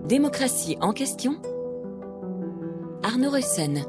Démocratie en question. Arnaud Russen.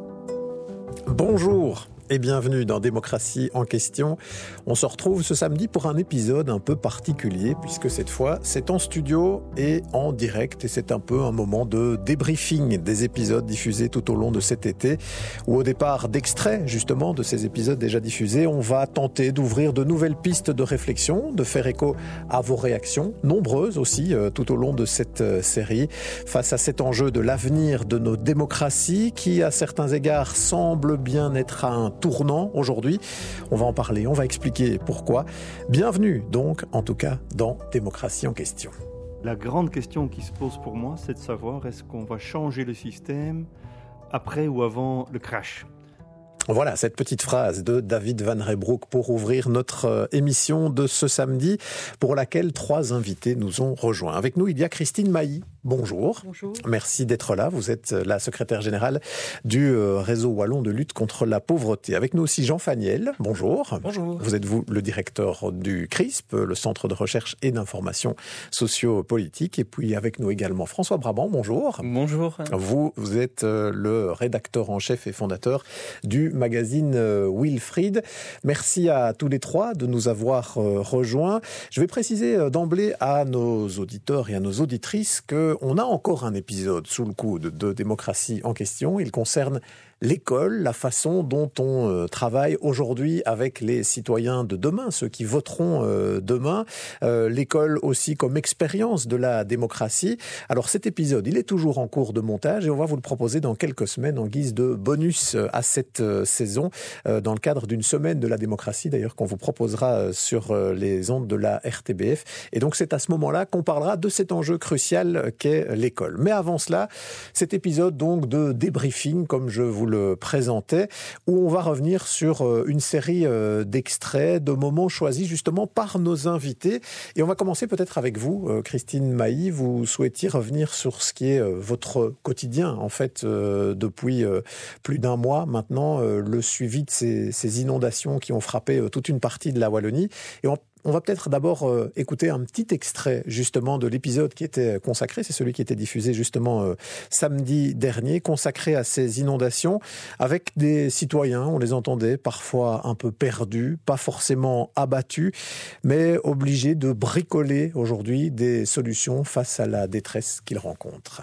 Bonjour et bienvenue dans Démocratie en question. On se retrouve ce samedi pour un épisode un peu particulier puisque cette fois c'est en studio et en direct et c'est un peu un moment de débriefing des épisodes diffusés tout au long de cet été ou au départ d'extraits justement de ces épisodes déjà diffusés. On va tenter d'ouvrir de nouvelles pistes de réflexion, de faire écho à vos réactions, nombreuses aussi tout au long de cette série, face à cet enjeu de l'avenir de nos démocraties qui à certains égards semble bien être à un tournant aujourd'hui. On va en parler, on va expliquer pourquoi. Bienvenue donc, en tout cas, dans Démocratie en question. La grande question qui se pose pour moi, c'est de savoir est-ce qu'on va changer le système après ou avant le crash ? Voilà, cette petite phrase de David Van Reybrouck pour ouvrir notre émission de ce samedi, pour laquelle 3 invités nous ont rejoints. Avec nous, il y a Christine Mailly. Bonjour. Bonjour. Merci d'être là. Vous êtes la secrétaire générale du réseau wallon de lutte contre la pauvreté. Avec nous aussi Jean Faniel. Bonjour. Bonjour. Vous êtes le directeur du CRISP, le Centre de recherche et d'information socio-politique. Et puis avec nous également François Brabant. Bonjour. Bonjour. Vous êtes le rédacteur en chef et fondateur du magazine Wilfried. Merci à tous les 3 de nous avoir rejoints. Je vais préciser d'emblée à nos auditeurs et à nos auditrices qu'on a encore un épisode sous le coude de Démocratie en question. Il concerne l'école, la façon dont on travaille aujourd'hui avec les citoyens de demain, ceux qui voteront demain. L'école aussi comme expérience de la démocratie. Alors cet épisode, il est toujours en cours de montage et on va vous le proposer dans quelques semaines en guise de bonus à cette saison, dans le cadre d'une semaine de la démocratie d'ailleurs qu'on vous proposera sur les ondes de la RTBF. Et donc c'est à ce moment-là qu'on parlera de cet enjeu crucial qu'est l'école. Mais avant cela, cet épisode donc de débriefing, comme je vous le présentais, où on va revenir sur une série d'extraits, de moments choisis justement par nos invités. Et on va commencer peut-être avec vous, Christine Mailly. Vous souhaitiez revenir sur ce qui est votre quotidien, en fait, depuis plus d'1 mois maintenant, le suivi de ces inondations qui ont frappé toute une partie de la Wallonie. Et on va peut-être d'abord écouter un petit extrait justement de l'épisode qui était consacré, c'est celui qui était diffusé justement samedi dernier, consacré à ces inondations, avec des citoyens, on les entendait parfois un peu perdus, pas forcément abattus, mais obligés de bricoler aujourd'hui des solutions face à la détresse qu'ils rencontrent.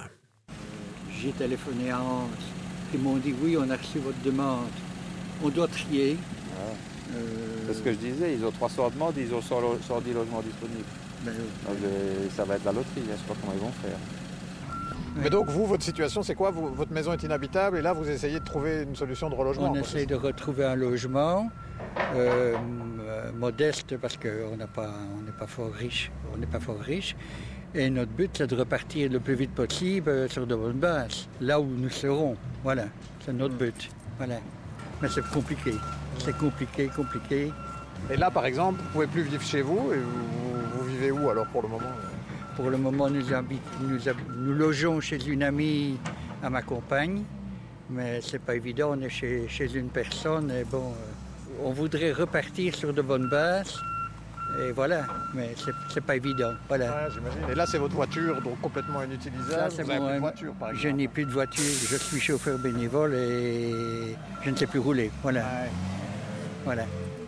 J'ai téléphoné à Anse, ils m'ont dit oui, on a reçu votre demande, on doit trier. C'est ce que je disais, ils ont 300 demandes, ils ont 110 logements disponibles. Ça va être la loterie, je ne sais pas comment ils vont faire. Mais donc vous, votre situation, c'est quoi ? Votre maison est inhabitable et là vous essayez de trouver une solution de relogement. On essaye de retrouver un logement modeste parce qu'on n'est pas fort riche. Et notre but, c'est de repartir le plus vite possible sur de bonnes bases, là où nous serons. Voilà, c'est notre but. Voilà. Mais c'est compliqué. C'est compliqué. Et là, par exemple, vous ne pouvez plus vivre chez vous et vous vivez où alors pour le moment ? Pour le moment, nous logeons chez une amie à ma compagne, mais c'est pas évident, on est chez une personne et bon, on voudrait repartir sur de bonnes bases. Et voilà, mais c'est pas évident. Voilà. Ouais, j'imagine. Et là, c'est votre voiture, donc complètement inutilisable. Ça, vous n'avez plus de voiture, par exemple. Je n'ai plus de voiture, je suis chauffeur bénévole et je ne sais plus rouler. Voilà. Ouais. Voilà.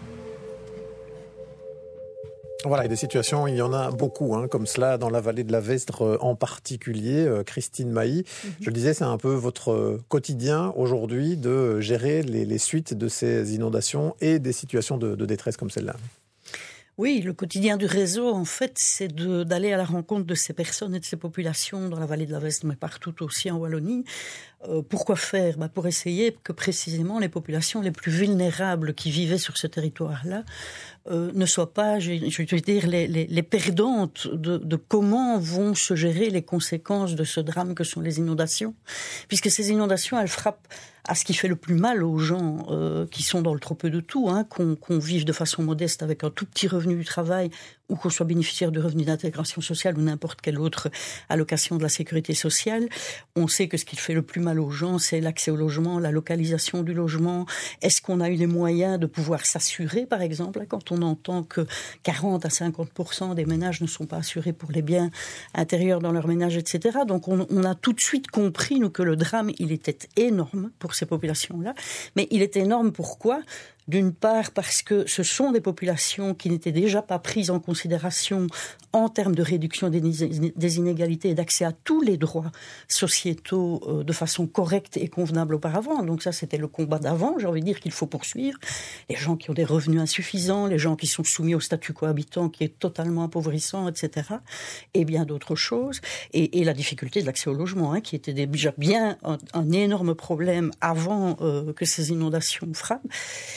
Voilà, et des situations, il y en a beaucoup, comme cela dans la vallée de la Vesdre en particulier. Christine Mailly, je le disais, c'est un peu votre quotidien aujourd'hui de gérer les suites de ces inondations et des situations de détresse comme celle-là. Oui, le quotidien du réseau, en fait, c'est d'aller à la rencontre de ces personnes et de ces populations dans la vallée de la Vesdre, mais partout aussi en Wallonie. Pourquoi faire ? Pour essayer que précisément les populations les plus vulnérables qui vivaient sur ce territoire-là ne soient pas, je veux dire, les perdantes de comment vont se gérer les conséquences de ce drame que sont les inondations. Puisque ces inondations, elles frappent à ce qui fait le plus mal aux gens qui sont dans le trop peu de tout, qu'on vive de façon modeste avec un tout petit revenu du travail ou qu'on soit bénéficiaire de revenus d'intégration sociale ou n'importe quelle autre allocation de la sécurité sociale, on sait que ce qui fait le plus mal aux gens, c'est l'accès au logement, la localisation du logement. Est-ce qu'on a eu les moyens de pouvoir s'assurer, par exemple, quand on entend que 40 à 50% des ménages ne sont pas assurés pour les biens intérieurs dans leur ménage, etc. Donc on a tout de suite compris, nous, que le drame, il était énorme pour ces populations-là. Mais il est énorme, pourquoi ? D'une part parce que ce sont des populations qui n'étaient déjà pas prises en considération en termes de réduction des inégalités et d'accès à tous les droits sociétaux de façon correcte et convenable auparavant. Donc ça, c'était le combat d'avant, j'ai envie de dire qu'il faut poursuivre. Les gens qui ont des revenus insuffisants, les gens qui sont soumis au statut cohabitant qui est totalement appauvrissant, etc. Et bien d'autres choses. Et la difficulté de l'accès au logement, qui était déjà bien un énorme problème avant que ces inondations frappent.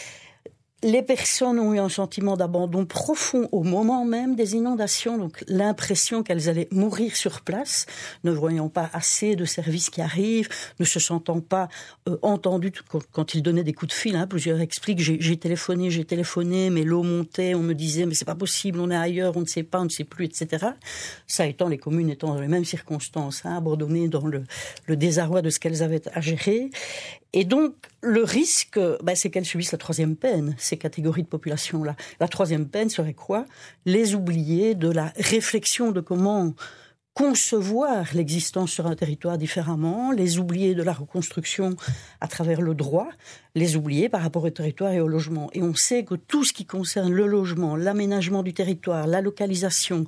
Les personnes ont eu un sentiment d'abandon profond au moment même des inondations, donc l'impression qu'elles allaient mourir sur place, ne voyant pas assez de services qui arrivent, ne se sentant pas entendues quand ils donnaient des coups de fil. Plusieurs expliquent, j'ai téléphoné, mais l'eau montait, on me disait, mais c'est pas possible, on est ailleurs, on ne sait pas, on ne sait plus, etc. Ça étant, les communes étant dans les mêmes circonstances, abandonnées dans le désarroi de ce qu'elles avaient à gérer. Et donc, le risque, c'est qu'elles subissent la troisième peine, ces catégories de population-là. La troisième peine serait quoi ? Les oublier de la réflexion de comment concevoir l'existence sur un territoire différemment, les oublier de la reconstruction à travers le droit, les oublier par rapport au territoire et au logement. Et on sait que tout ce qui concerne le logement, l'aménagement du territoire, la localisation,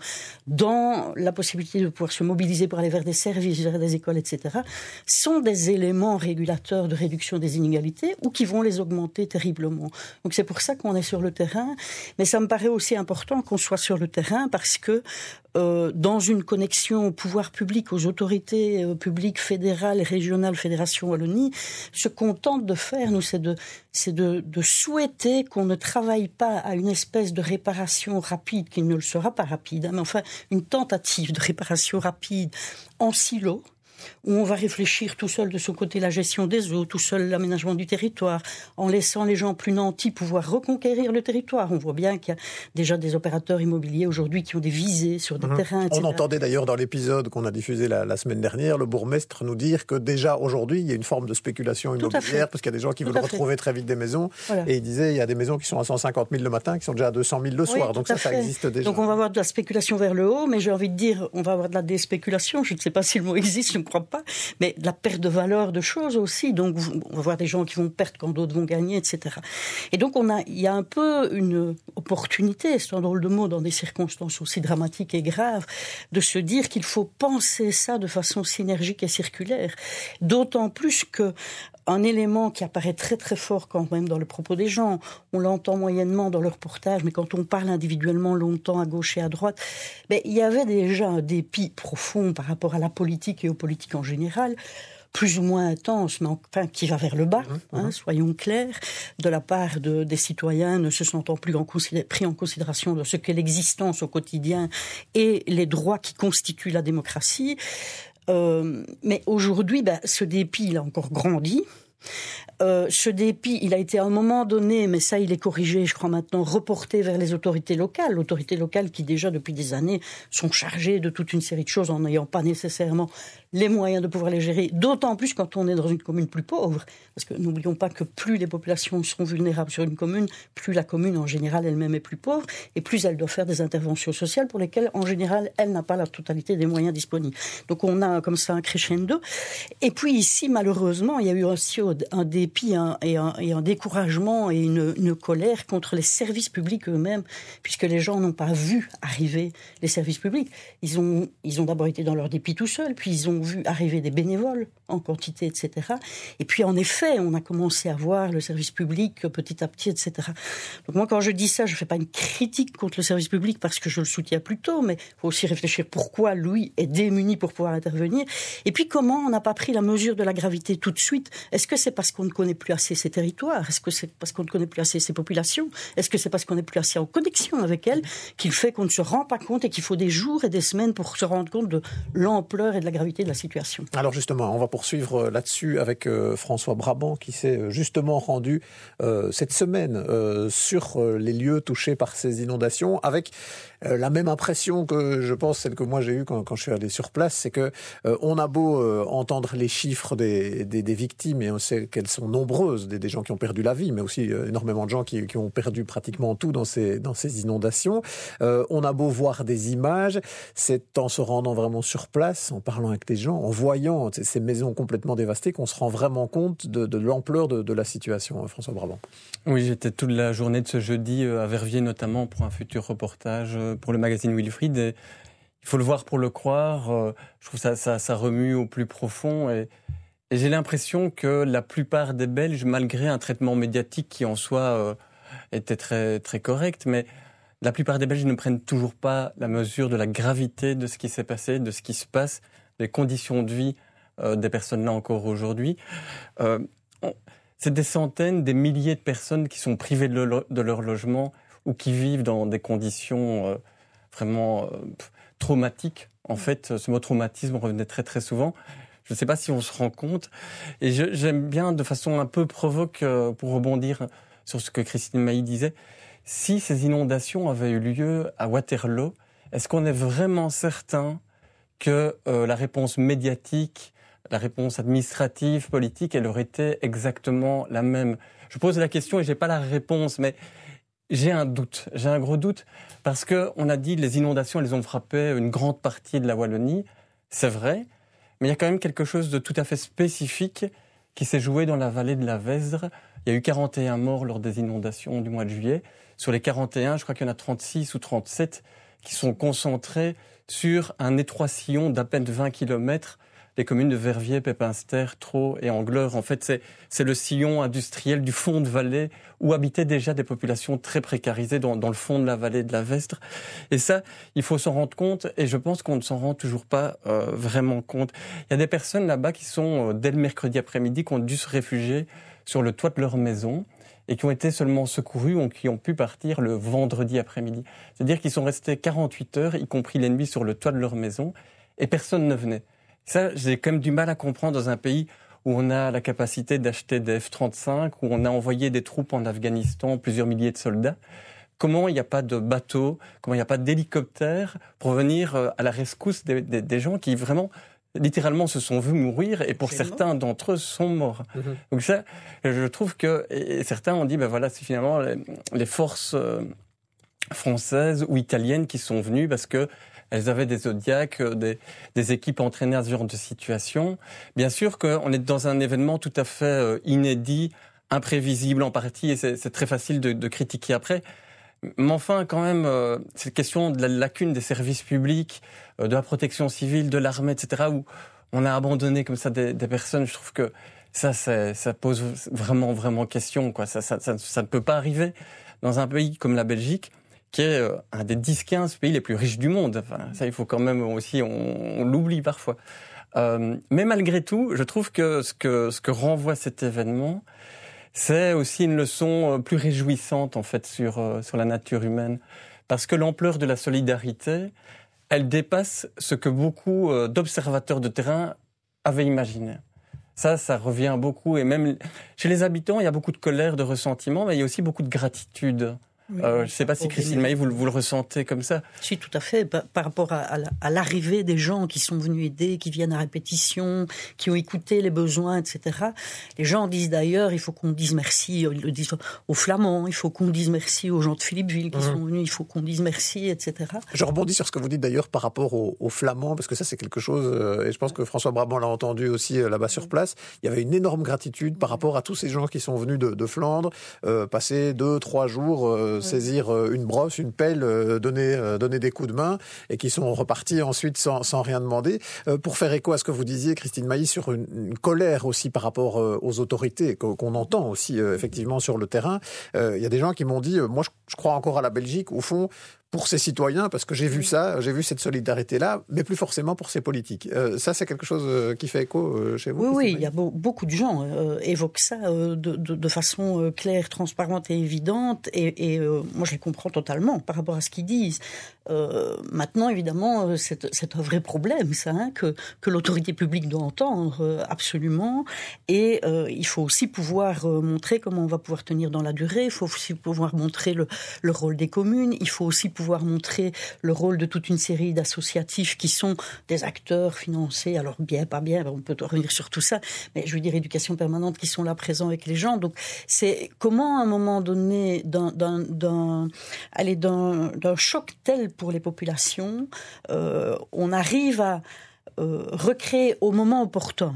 dans la possibilité de pouvoir se mobiliser pour aller vers des services, vers des écoles, etc., sont des éléments régulateurs de réduction des inégalités ou qui vont les augmenter terriblement. Donc c'est pour ça qu'on est sur le terrain. Mais ça me paraît aussi important qu'on soit sur le terrain parce que dans une connexion au pouvoir public, aux autorités publiques fédérales et régionales, Fédération Wallonie, ce qu'on tente de faire, nous, c'est de souhaiter qu'on ne travaille pas à une espèce de réparation rapide, qui ne le sera pas rapide, mais enfin une tentative de réparation rapide en silo, où on va réfléchir tout seul de son côté la gestion des eaux, tout seul l'aménagement du territoire, en laissant les gens plus nantis pouvoir reconquérir le territoire. On voit bien qu'il y a déjà des opérateurs immobiliers aujourd'hui qui ont des visées sur des terrains, etc. On entendait d'ailleurs dans l'épisode qu'on a diffusé la semaine dernière, le bourgmestre nous dire que déjà aujourd'hui, il y a une forme de spéculation immobilière, parce qu'il y a des gens qui veulent retrouver très vite des maisons. Voilà. Et il disait, il y a des maisons qui sont à 150 000 le matin, qui sont déjà à 200 000 le soir. Donc ça existe déjà. Donc on va avoir de la spéculation vers le haut, mais j'ai envie de dire, on va avoir de la déspéculation. Je ne sais pas si le mot existe, je ne crois pas. Mais de la perte de valeur de choses aussi. Donc, on va voir des gens qui vont perdre quand d'autres vont gagner, etc. Et donc, il y a un peu une opportunité, c'est un drôle de mot, dans des circonstances aussi dramatiques et graves, de se dire qu'il faut penser ça de façon synergique et circulaire. D'autant plus que un élément qui apparaît très très fort quand même dans le propos des gens, on l'entend moyennement dans le reportage, mais quand on parle individuellement longtemps à gauche et à droite, il y avait déjà un dépit profond par rapport à la politique et aux politiques en général, plus ou moins intense, mais enfin qui va vers le bas, soyons clairs, de la part des citoyens ne se sentant plus pris en considération de ce qu'est l'existence au quotidien et les droits qui constituent la démocratie. Mais aujourd'hui, ce dépit, il a encore grandi. Ce dépit, il a été à un moment donné, mais ça il est corrigé, je crois maintenant, reporté vers les autorités locales qui déjà depuis des années sont chargées de toute une série de choses en n'ayant pas nécessairement les moyens de pouvoir les gérer, d'autant plus quand on est dans une commune plus pauvre, parce que n'oublions pas que plus les populations sont vulnérables sur une commune, plus la commune en général elle-même est plus pauvre, et plus elle doit faire des interventions sociales pour lesquelles en général elle n'a pas la totalité des moyens disponibles. Donc on a comme ça un crescendo. Et puis ici malheureusement il y a eu aussi un dépit et un découragement et une colère contre les services publics eux-mêmes, puisque les gens n'ont pas vu arriver les services publics. Ils ont d'abord été dans leur dépit tout seuls, puis ils ont vu arriver des bénévoles en quantité, etc. Et puis en effet, on a commencé à voir le service public petit à petit, etc. Donc moi, quand je dis ça, je ne fais pas une critique contre le service public parce que je le soutiens plutôt, mais il faut aussi réfléchir pourquoi lui est démuni pour pouvoir intervenir. Et puis comment on n'a pas pris la mesure de la gravité tout de suite. Est-ce que c'est parce qu'on ne connaît plus assez ces territoires ? Est-ce que c'est parce qu'on ne connaît plus assez ces populations ? Est-ce que c'est parce qu'on n'est plus assez en connexion avec elles qu'il fait qu'on ne se rend pas compte et qu'il faut des jours et des semaines pour se rendre compte de l'ampleur et de la gravité de la situation ? Alors justement, on va poursuivre là-dessus avec François Brabant qui s'est justement rendu cette semaine sur les lieux touchés par ces inondations avec la même impression que je pense celle que moi j'ai eue quand je suis allé sur place, c'est que on a beau entendre les chiffres des victimes et on sait qu'elles sont nombreuses, des gens qui ont perdu la vie, mais aussi énormément de gens qui ont perdu pratiquement tout dans ces inondations. On a beau voir des images, c'est en se rendant vraiment sur place, en parlant avec les gens, en voyant ces maisons complètement dévastées qu'on se rend vraiment compte de l'ampleur de la situation. François Brabant. Oui, j'étais toute la journée de ce jeudi à Verviers notamment pour un futur reportage pour le magazine Wilfried. Et il faut le voir pour le croire. Je trouve ça remue au plus profond et j'ai l'impression que la plupart des Belges, malgré un traitement médiatique qui en soi était très, très correct, mais la plupart des Belges ne prennent toujours pas la mesure de la gravité de ce qui s'est passé, de ce qui se passe, des conditions de vie des personnes là encore aujourd'hui. C'est des centaines, des milliers de personnes qui sont privées de leur logement ou qui vivent dans des conditions vraiment traumatiques. En fait, ce mot traumatisme revenait très très souvent. Je ne sais pas si on se rend compte. Et j'aime bien, de façon un peu provoque, pour rebondir sur ce que Christine Mailly disait, si ces inondations avaient eu lieu à Waterloo, est-ce qu'on est vraiment certain que la réponse médiatique, la réponse administrative, politique, elle aurait été exactement la même? Je pose la question et je n'ai pas la réponse, mais j'ai un doute, j'ai un gros doute, parce qu'on a dit que les inondations, elles ont frappé une grande partie de la Wallonie, c'est vrai, mais il y a quand même quelque chose de tout à fait spécifique qui s'est joué dans la vallée de la Vesdre. Il y a eu 41 morts lors des inondations du mois de juillet. Sur les 41, je crois qu'il y en a 36 ou 37 qui sont concentrés sur un étroit sillon d'à peine 20 km, les communes de Verviers, Pépinster, Thro et Angleur. En fait, c'est le sillon industriel du fond de vallée où habitaient déjà des populations très précarisées dans le fond de la vallée de la Vesdre. Et ça, il faut s'en rendre compte et je pense qu'on ne s'en rend toujours pas vraiment compte. Il y a des personnes là-bas qui sont, dès le mercredi après-midi, qui ont dû se réfugier sur le toit de leur maison et qui ont été seulement secourus ou qui ont pu partir le vendredi après-midi. C'est-à-dire qu'ils sont restés 48 heures, y compris la nuit, sur le toit de leur maison et personne ne venait. Ça, j'ai quand même du mal à comprendre dans un pays où on a la capacité d'acheter des F-35, où on a envoyé des troupes en Afghanistan, plusieurs milliers de soldats. Comment il n'y a pas de bateaux, comment il n'y a pas d'hélicoptères pour venir à la rescousse des gens qui vraiment, littéralement, se sont vus mourir et pour certains d'entre eux sont morts. Donc ça, je trouve que, et certains ont dit, ben voilà, c'est finalement les forces françaises ou italiennes qui sont venues parce que elles avaient des Zodiacs, des équipes entraînées à ce genre de situation. Bien sûr qu'on est dans un événement tout à fait inédit, imprévisible en partie, et c'est très facile de critiquer après. Mais enfin, quand même, cette question de la lacune des services publics, de la protection civile, de l'armée, etc., où on a abandonné comme ça des personnes, je trouve que ça pose vraiment, vraiment question, quoi. Ça ne peut pas arriver dans un pays comme la Belgique, qui est un des 10-15 pays les plus riches du monde. Enfin, ça, il faut quand même aussi, on l'oublie parfois. Mais malgré tout, je trouve que ce que renvoie cet événement, c'est aussi une leçon plus réjouissante, en fait, sur la nature humaine. Parce que l'ampleur de la solidarité, elle dépasse ce que beaucoup d'observateurs de terrain avaient imaginé. Ça revient beaucoup. Et même chez les habitants, il y a beaucoup de colère, de ressentiment, mais il y a aussi beaucoup de gratitude. Oui, je ne sais pas si Christine Mailly, vous le ressentez comme ça. Si, tout à fait. Par rapport à l'arrivée des gens qui sont venus aider, qui viennent à répétition, qui ont écouté les besoins, etc. Les gens disent d'ailleurs, il faut qu'on dise merci, ils le disent aux Flamands, il faut qu'on dise merci aux gens de Philippeville qui sont venus, il faut qu'on dise merci, etc. Je rebondis sur ce que vous dites d'ailleurs par rapport aux Flamands, parce que ça c'est quelque chose, et je pense que François Brabant l'a entendu aussi là-bas sur place, il y avait une énorme gratitude par rapport à tous ces gens qui sont venus de Flandre, passer 2-3 jours, saisir une brosse, une pelle, donner des coups de main et qui sont repartis ensuite sans rien demander. Pour faire écho à ce que vous disiez, Christine Mailly, sur une colère aussi par rapport aux autorités qu'on entend aussi effectivement sur le terrain, il y a des gens qui m'ont dit, moi je crois encore à la Belgique, au fond, pour ses citoyens, parce que j'ai vu ça, j'ai vu cette solidarité-là, mais plus forcément pour ses politiques. Ça, c'est quelque chose qui fait écho chez vous? Oui, il y a beaucoup de gens évoquent ça de façon claire, transparente et évidente, et moi je les comprends totalement par rapport à ce qu'ils disent. Maintenant, évidemment, c'est un vrai problème, ça, hein, que l'autorité publique doit entendre absolument, et il faut aussi pouvoir montrer comment on va pouvoir tenir dans la durée, il faut aussi pouvoir montrer le rôle des communes, il faut aussi pouvoir pouvoir montrer le rôle de toute une série d'associatifs qui sont des acteurs financés, alors bien, pas bien, on peut revenir sur tout ça, mais je veux dire éducation permanente, qui sont là présents avec les gens. Donc c'est comment à un moment donné, d'un choc tel pour les populations, on arrive à recréer au moment opportun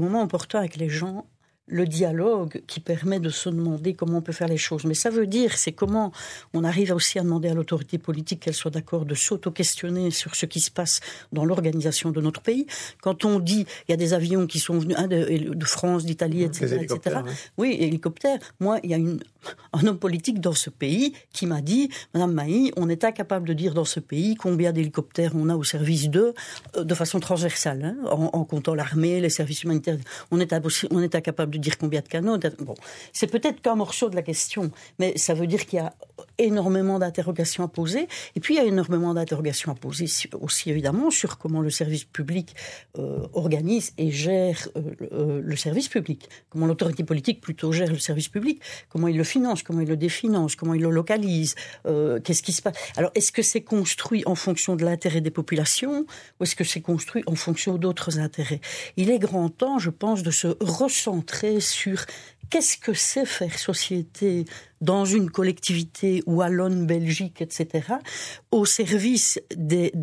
avec les gens, le dialogue qui permet de se demander comment on peut faire les choses. Mais ça veut dire, c'est comment on arrive aussi à demander à l'autorité politique qu'elle soit d'accord de s'auto-questionner sur ce qui se passe dans l'organisation de notre pays. Quand on dit, il y a des avions qui sont venus de France, d'Italie, etc. Ouais. Oui, hélicoptères. Moi, il y a un homme politique dans ce pays qui m'a dit, Madame Mailly, on est incapable de dire dans ce pays combien d'hélicoptères on a au service de façon transversale, en comptant l'armée, les services humanitaires. On est incapable de dire combien de canaux. Bon, c'est peut-être qu'un morceau de la question, mais ça veut dire qu'il y a énormément d'interrogations à poser. Et puis, il y a énormément d'interrogations à poser aussi, évidemment, sur comment le service public organise et gère le service public. Comment l'autorité politique plutôt gère le service public. Comment il le finance, comment il le définance, comment il le localise. Qu'est-ce qui se passe? Alors, est-ce que c'est construit en fonction de l'intérêt des populations ou est-ce que c'est construit en fonction d'autres intérêts? Il est grand temps, je pense, de se recentrer sur qu'est-ce que c'est faire société dans une collectivité wallonne, Belgique, etc., au service des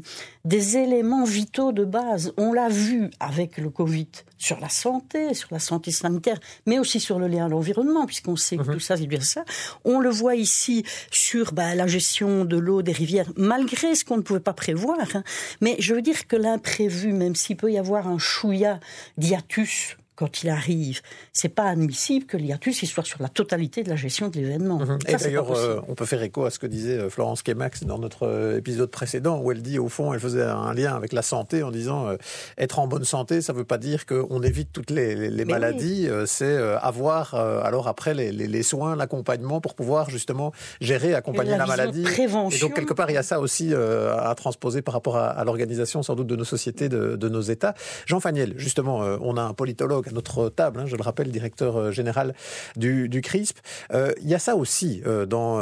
éléments vitaux de base. On l'a vu avec le Covid sur la santé sanitaire, mais aussi sur le lien à l'environnement, puisqu'on sait que tout ça, c'est bien ça. On le voit ici sur la gestion de l'eau, des rivières, malgré ce qu'on ne pouvait pas prévoir. Mais je veux dire que l'imprévu, même s'il peut y avoir un chouïa d'hiatus quand il arrive, c'est pas admissible que l'hiatus soit sur la totalité de la gestion de l'événement. Et d'ailleurs, on peut faire écho à ce que disait Florence Kemax dans notre épisode précédent, où elle dit, au fond, elle faisait un lien avec la santé en disant être en bonne santé, ça veut pas dire qu'on évite toutes les maladies, c'est avoir alors après les soins, l'accompagnement pour pouvoir justement gérer, accompagner la maladie. Prévention. Et donc quelque part, il y a ça aussi à transposer par rapport à l'organisation sans doute de nos sociétés, de nos États. Jean Faniel, justement, on a un politologue à notre table, je le rappelle, directeur général du CRISP. Il y a ça aussi dans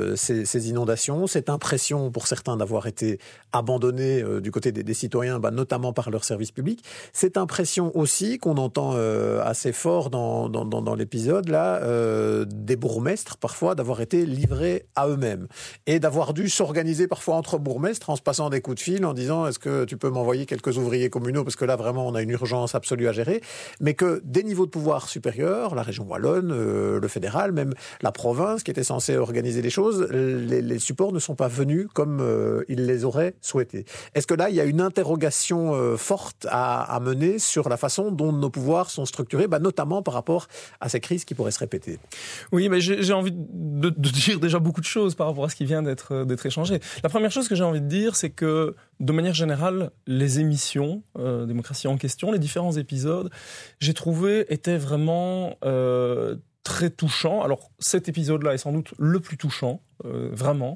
ces inondations, cette impression pour certains d'avoir été abandonnés du côté des citoyens, notamment par leurs services publics. Cette impression aussi qu'on entend assez fort dans l'épisode là, des bourgmestres parfois d'avoir été livrés à eux-mêmes et d'avoir dû s'organiser parfois entre bourgmestres en se passant des coups de fil en disant est-ce que tu peux m'envoyer quelques ouvriers communaux parce que là vraiment on a une urgence absolue à gérer, mais que des niveaux de pouvoir supérieurs, la région wallonne, le fédéral, même la province qui était censée organiser les choses, les supports ne sont pas venus comme ils les auraient souhaité. Est-ce que là, il y a une interrogation forte à mener sur la façon dont nos pouvoirs sont structurés, notamment par rapport à ces crises qui pourraient se répéter? Oui, mais j'ai envie de dire déjà beaucoup de choses par rapport à ce qui vient d'être échangé. La première chose que j'ai envie de dire, c'est que, de manière générale, les émissions Démocratie en question, les différents épisodes, j'ai trouvé étaient vraiment très touchants. Alors, cet épisode-là est sans doute le plus touchant, vraiment.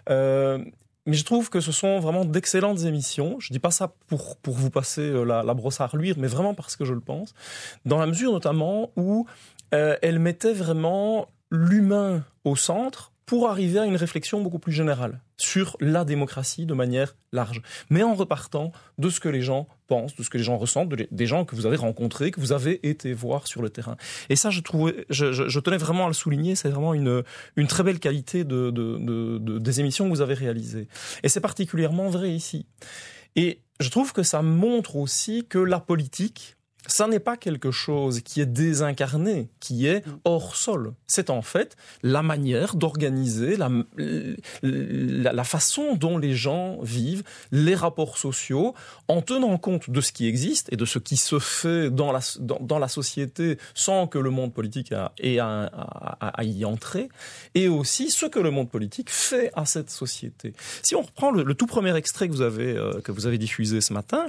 Mais je trouve que ce sont vraiment d'excellentes émissions. Je dis pas ça pour vous passer la brosse à reluire, mais vraiment parce que je le pense. Dans la mesure notamment où elle mettait vraiment l'humain au centre pour arriver à une réflexion beaucoup plus générale sur la démocratie de manière large. Mais en repartant de ce que les gens pensent, de ce que les gens ressentent, des gens que vous avez rencontrés, que vous avez été voir sur le terrain. Et ça, je tenais vraiment à le souligner, c'est vraiment une très belle qualité des émissions que vous avez réalisées. Et c'est particulièrement vrai ici. Et je trouve que ça montre aussi que la politique, ça n'est pas quelque chose qui est désincarné, qui est hors sol. C'est en fait la manière d'organiser, la façon dont les gens vivent, les rapports sociaux, en tenant compte de ce qui existe et de ce qui se fait dans la société sans que le monde politique ait à y entrer, et aussi ce que le monde politique fait à cette société. Si on reprend le tout premier extrait que vous avez diffusé ce matin,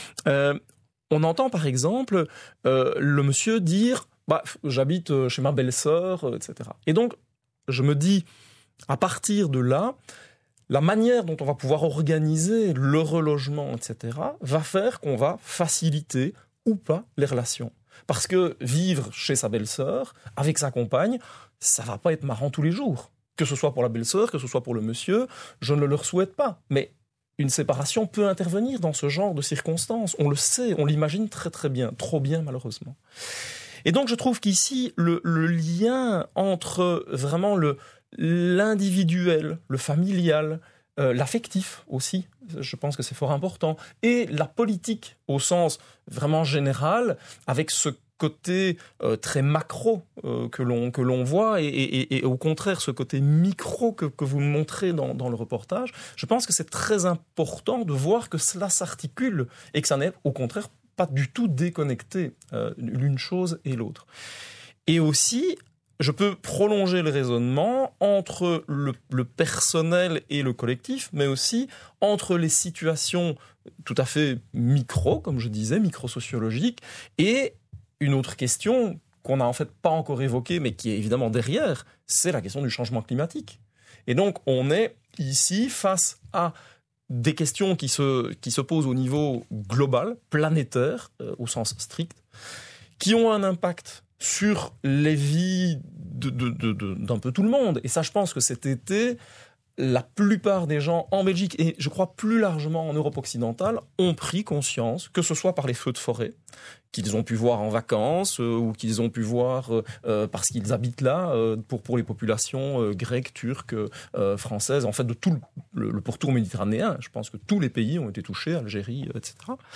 on entend par exemple le monsieur dire j'habite chez ma belle-sœur, etc. Et donc, je me dis, à partir de là, la manière dont on va pouvoir organiser le relogement, etc., va faire qu'on va faciliter ou pas les relations. Parce que vivre chez sa belle-sœur, avec sa compagne, ça va pas être marrant tous les jours. que ce soit pour la belle-sœur, que ce soit pour le monsieur, je ne leur souhaite pas. Mais une séparation peut intervenir dans ce genre de circonstances. On le sait, on l'imagine très très bien, trop bien malheureusement. Et donc je trouve qu'ici, le lien entre vraiment l'individuel, le familial, l'affectif aussi, je pense que c'est fort important, et la politique au sens vraiment général, avec ce côté très macro que l'on voit et au contraire ce côté micro que vous montrez dans le reportage, je pense que c'est très important de voir que cela s'articule et que ça n'est au contraire pas du tout déconnecté l'une chose et l'autre. Et aussi, je peux prolonger le raisonnement entre le personnel et le collectif, mais aussi entre les situations tout à fait micro, comme je disais, micro-sociologiques, et une autre question qu'on n'a en fait pas encore évoquée, mais qui est évidemment derrière, c'est la question du changement climatique. Et donc, on est ici face à des questions qui se posent au niveau global, planétaire, au sens strict, qui ont un impact sur les vies d'un peu tout le monde. Et ça, je pense que cet été, la plupart des gens en Belgique, et je crois plus largement en Europe occidentale, ont pris conscience, que ce soit par les feux de forêt, qu'ils ont pu voir en vacances, ou qu'ils ont pu voir parce qu'ils habitent là, pour les populations grecques, turques, françaises, en fait de tout le pourtour méditerranéen. Je pense que tous les pays ont été touchés, Algérie, etc.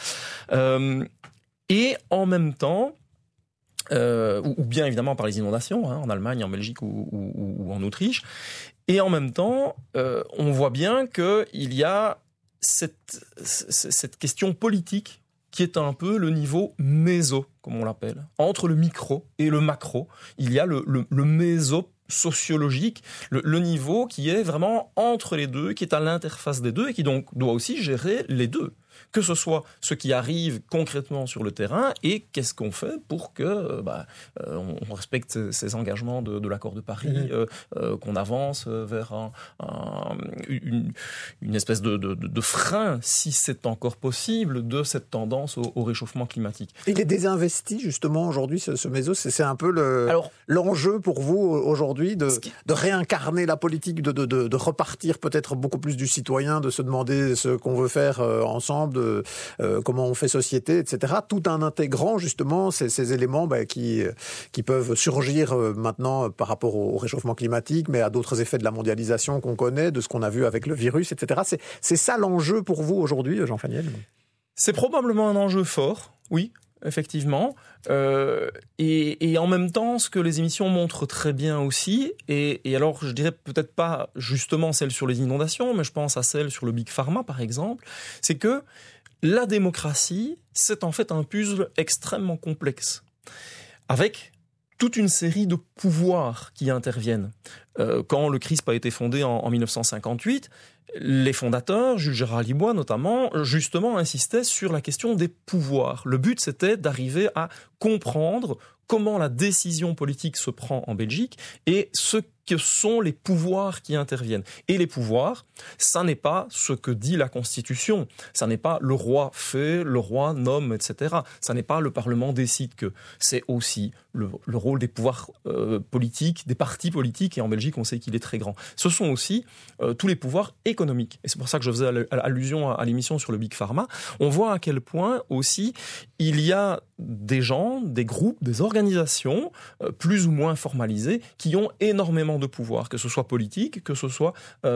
Et en même temps, ou bien évidemment par les inondations, en Allemagne, en Belgique ou en Autriche. Et en même temps, on voit bien qu'il y a cette question politique qui est un peu le niveau méso, comme on l'appelle. Entre le micro et le macro, il y a le méso sociologique, le niveau qui est vraiment entre les deux, qui est à l'interface des deux et qui donc doit aussi gérer les deux. Que ce soit ce qui arrive concrètement sur le terrain et qu'est-ce qu'on fait pour que on respecte ces engagements de l'accord de Paris, qu'on avance vers une espèce de frein, si c'est encore possible, de cette tendance au réchauffement climatique. Il est désinvesti justement aujourd'hui, ce méso, c'est un peu l'enjeu pour vous aujourd'hui de réincarner la politique, de repartir peut-être beaucoup plus du citoyen, de se demander ce qu'on veut faire ensemble, comment on fait société, etc. Tout en intégrant justement ces éléments qui peuvent surgir maintenant par rapport au réchauffement climatique, mais à d'autres effets de la mondialisation qu'on connaît, de ce qu'on a vu avec le virus, etc. C'est ça l'enjeu pour vous aujourd'hui, Jean Faniel ? C'est probablement un enjeu fort, oui, effectivement. Et en même temps, ce que les émissions montrent très bien aussi, et alors je dirais peut-être pas justement celle sur les inondations, mais je pense à celle sur le Big Pharma par exemple, c'est que la démocratie, c'est en fait un puzzle extrêmement complexe, avec toute une série de pouvoirs qui interviennent. Quand le CRISP a été fondé en 1958, les fondateurs, Jules Gérard Libois notamment, justement insistaient sur la question des pouvoirs. Le but, c'était d'arriver à comprendre comment la décision politique se prend en Belgique et ce que sont les pouvoirs qui interviennent. Et les pouvoirs, ça n'est pas ce que dit la Constitution. Ça n'est pas le roi fait, le roi nomme, etc. Ça n'est pas le Parlement décide que. C'est aussi le rôle des pouvoirs politiques, des partis politiques, et en Belgique, on sait qu'il est très grand. Ce sont aussi tous les pouvoirs économiques. Et c'est pour ça que je faisais allusion à l'émission sur le Big Pharma. On voit à quel point aussi il y a des gens, des groupes, des organisations plus ou moins formalisées qui ont énormément de pouvoir, que ce soit politique, que ce soit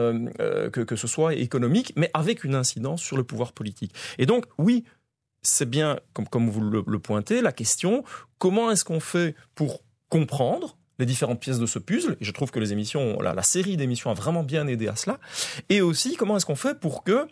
économique, mais avec une incidence sur le pouvoir politique. Et donc, oui, c'est bien, comme vous le pointez, la question, comment est-ce qu'on fait pour comprendre les différentes pièces de ce puzzle, et je trouve que les émissions, la série d'émissions a vraiment bien aidé à cela, et aussi comment est-ce qu'on fait pour que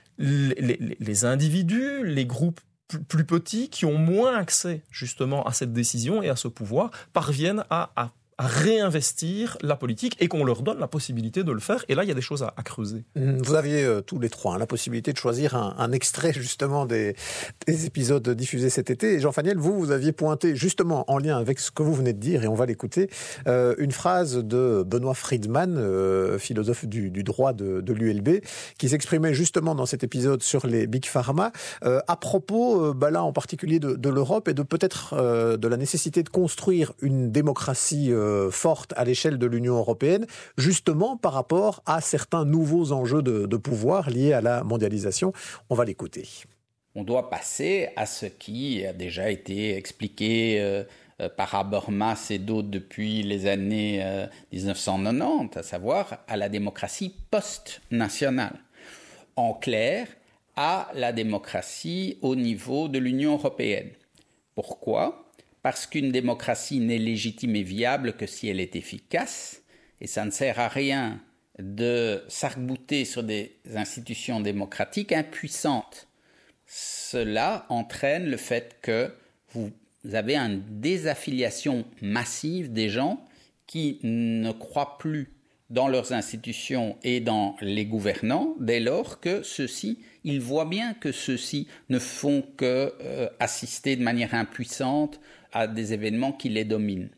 les individus, les groupes plus petits, qui ont moins accès justement à cette décision et à ce pouvoir, parviennent à réinvestir la politique et qu'on leur donne la possibilité de le faire. Et là, il y a des choses à creuser. Vous aviez tous les trois la possibilité de choisir un extrait justement des épisodes diffusés cet été. Et Jean Faniel, vous aviez pointé justement en lien avec ce que vous venez de dire, et on va l'écouter, une phrase de Benoît Friedman, philosophe du droit de l'ULB, qui s'exprimait justement dans cet épisode sur les Big Pharma, à propos, là en particulier de l'Europe et de peut-être de la nécessité de construire une démocratie forte à l'échelle de l'Union européenne, justement par rapport à certains nouveaux enjeux de pouvoir liés à la mondialisation. On va l'écouter. On doit passer à ce qui a déjà été expliqué par Habermas et d'autres depuis les années 1990, à savoir à la démocratie post-nationale. En clair, à la démocratie au niveau de l'Union européenne. Pourquoi ? Parce qu'une démocratie n'est légitime et viable que si elle est efficace, et ça ne sert à rien de s'arc-bouter sur des institutions démocratiques impuissantes. Cela entraîne le fait que vous avez une désaffiliation massive des gens qui ne croient plus dans leurs institutions et dans les gouvernants, dès lors que ceux-ci, ils voient bien que ceux-ci ne font que assister de manière impuissante à des événements qui les dominent.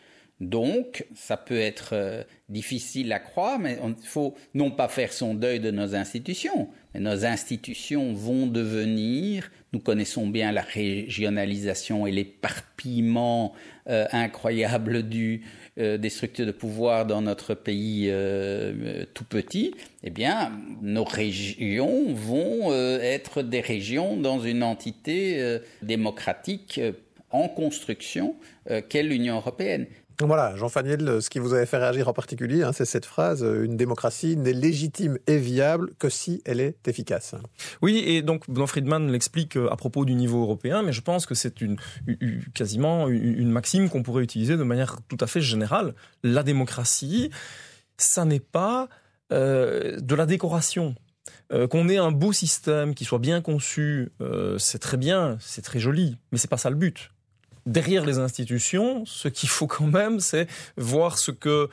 Donc, ça peut être difficile à croire, mais il faut non pas faire son deuil de nos institutions, mais nos institutions vont devenir, nous connaissons bien la régionalisation et l'éparpillement incroyable des structures de pouvoir dans notre pays tout petit, eh bien, nos régions vont être des régions dans une entité démocratique en construction qu'est l'Union européenne. Voilà, Jean Faniel, ce qui vous avait fait réagir en particulier, c'est cette phrase « Une démocratie n'est légitime et viable que si elle est efficace ». Oui, et donc Benoît Friedman l'explique à propos du niveau européen, mais je pense que c'est quasiment une maxime qu'on pourrait utiliser de manière tout à fait générale. La démocratie, ça n'est pas de la décoration. Qu'on ait un beau système qui soit bien conçu, c'est très bien, c'est très joli, mais c'est pas ça le but. Derrière les institutions, ce qu'il faut quand même, c'est voir ce que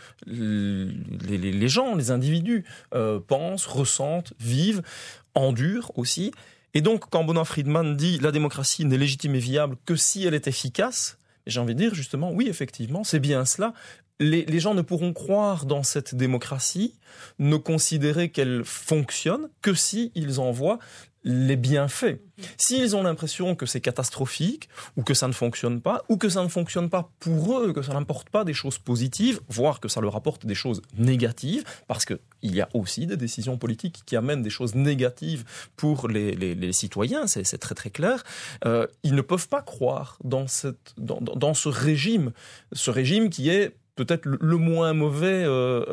les gens, les individus pensent, ressentent, vivent, endurent aussi. Et donc, quand Benoît Friedman dit « la démocratie n'est légitime et viable que si elle est efficace », j'ai envie de dire justement, oui, effectivement, c'est bien cela. Les gens ne pourront croire dans cette démocratie, ne considérer qu'elle fonctionne que si ils en voient les bienfaits. S'ils ont l'impression que c'est catastrophique, ou que ça ne fonctionne pas, ou que ça ne fonctionne pas pour eux, que ça n'apporte pas des choses positives, voire que ça leur apporte des choses négatives, parce qu'il y a aussi des décisions politiques qui amènent des choses négatives pour les citoyens, c'est très très clair, ils ne peuvent pas croire dans ce régime qui est peut-être le moins mauvais,